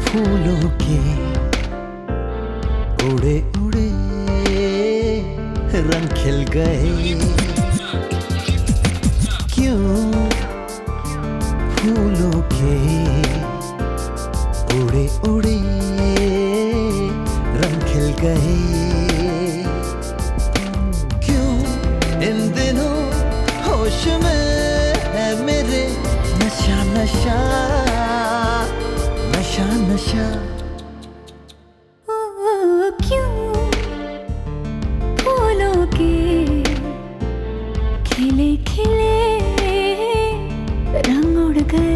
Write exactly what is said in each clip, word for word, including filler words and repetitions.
फूलों के उड़े उड़े रंग खिल गए। क्यों फूलों के उड़े उड़े रंग खिल गए। क्यों इन दिनों होश में है मेरे नशा नशा नशा नशा। ओ क्यों फूलों के खिले खिले रंग उड़ गए।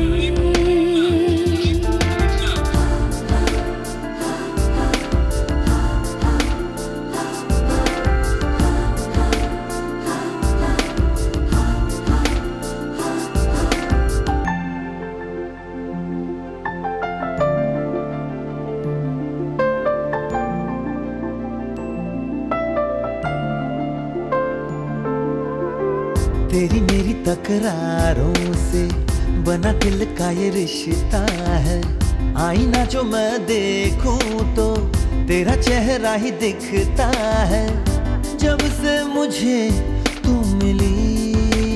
तेरी मेरी तकरारों से बना दिल का ये रिश्ता है। आईना जो मैं देखूं तो तेरा चेहरा ही दिखता है। जब से मुझे तू मिली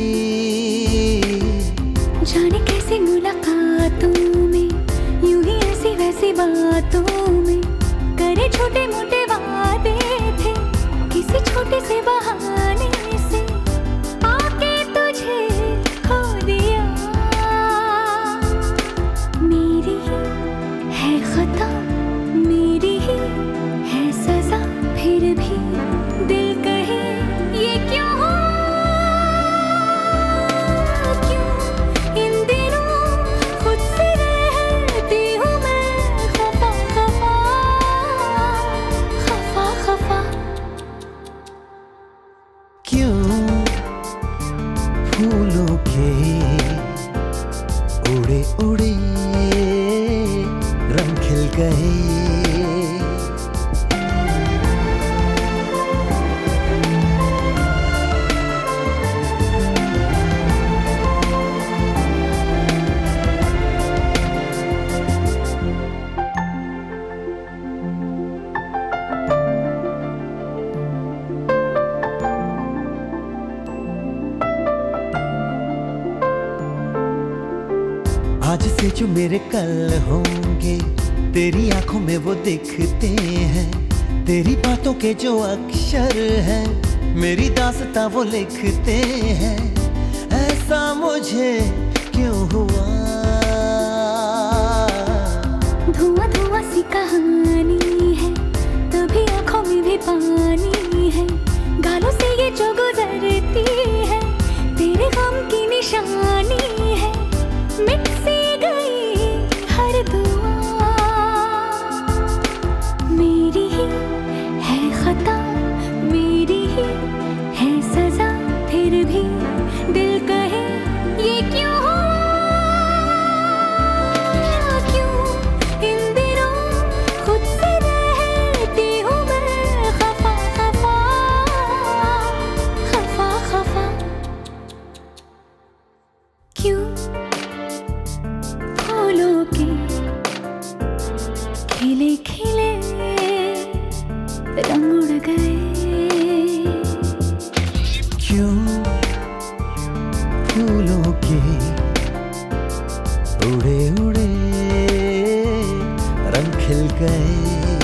जाने कैसी मुलाकातों में यूं ही ऐसी वैसी बातों में करे छोटे मोटे वादे थे किसी छोटे से बहाने से आके तुझे खो दिया। मेरी ही है खता मेरी ही है सजा फिर भी दिल कहे ये क्यों हो। क्यों इन दिनों खुद से रहती हूँ मैं खफा खफा खफा खफा। क्यों फूलों के उड़े उड़े रंग खिल गए। आज से जो मेरे कल होंगे तेरी आंखों में वो दिखते हैं। तेरी बातों के जो अक्षर हैं मेरी दास्तां वो लिखते हैं। ऐसा मुझे क्यों हुआ। धुआं धुआं सी कहानी है तभी आंखों में भी पानी है। गालों से ये जो गुजरती है तेरे गम की निशानी है। मिट सी गई हर दुआ मेरी ही है खता मेरी ही है सजा फिर भी दिल कहे ये क्यों हो। क्यों इन दिनों खुद से रहती हूँ मैं खफा खफा खफा खफा। क्यों फूलों के खिले खिले रंग उड़ गए। क्यों फूलों के उड़े उड़े रंग खिल गए।